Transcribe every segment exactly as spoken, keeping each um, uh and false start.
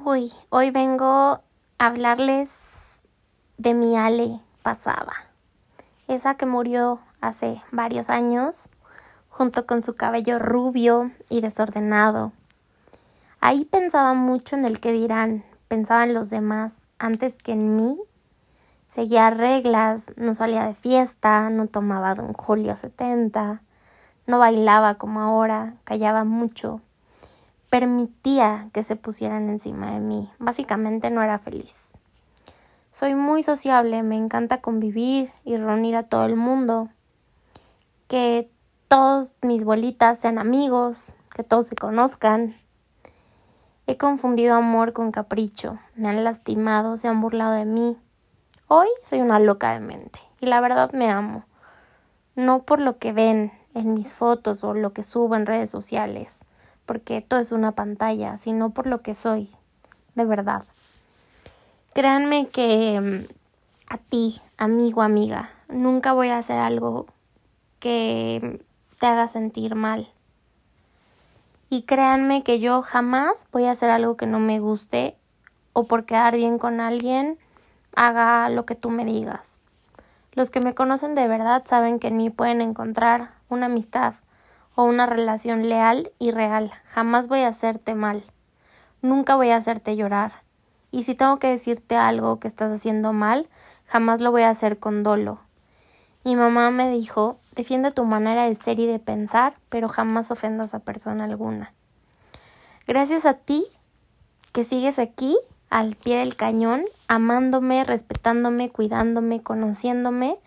Uy, hoy vengo a hablarles de mi Ale pasada, esa que murió hace varios años, junto con su cabello rubio y desordenado. Ahí pensaba mucho en el que dirán, pensaba en los demás antes que en mí. Seguía reglas, no salía de fiesta, no tomaba Don Julio setenta, no bailaba como ahora, callaba mucho. Permitía que se pusieran encima de mí. Básicamente no era feliz. Soy muy sociable, me encanta convivir y reunir a todo el mundo. Que todos mis bolitas sean amigos, que todos se conozcan. He confundido amor con capricho. Me han lastimado, se han burlado de mí. Hoy soy una loca de mente y la verdad me amo. No por lo que ven en mis fotos o lo que subo en redes sociales, porque todo es una pantalla, sino por lo que soy, de verdad. Créanme que a ti, amigo, amiga, nunca voy a hacer algo que te haga sentir mal. Y créanme que yo jamás voy a hacer algo que no me guste o por quedar bien con alguien, haga lo que tú me digas. Los que me conocen de verdad saben que en mí pueden encontrar una amistad o una relación leal y real. Jamás voy a hacerte mal. Nunca voy a hacerte llorar. Y si tengo que decirte algo que estás haciendo mal, jamás lo voy a hacer con dolo. Mi mamá me dijo, defiende tu manera de ser y de pensar, pero jamás ofendas a persona alguna. Gracias a ti, que sigues aquí, al pie del cañón, amándome, respetándome, cuidándome, conociéndome,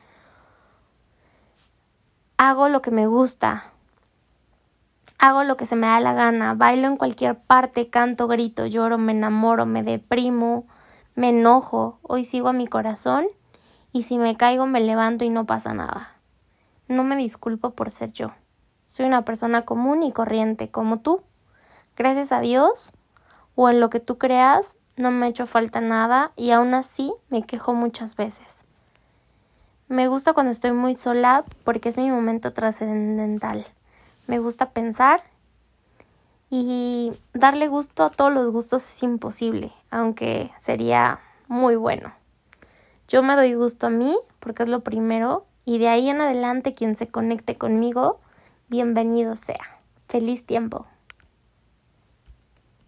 hago lo que me gusta. Hago lo que se me da la gana, bailo en cualquier parte, canto, grito, lloro, me enamoro, me deprimo, me enojo. Hoy sigo a mi corazón y si me caigo me levanto y no pasa nada. No me disculpo por ser yo. Soy una persona común y corriente como tú. Gracias a Dios o en lo que tú creas, no me ha hecho falta nada y aún así me quejo muchas veces. Me gusta cuando estoy muy sola porque es mi momento trascendental. Me gusta pensar y darle gusto a todos los gustos es imposible, aunque sería muy bueno. Yo me doy gusto a mí porque es lo primero y de ahí en adelante quien se conecte conmigo, bienvenido sea. Feliz tiempo.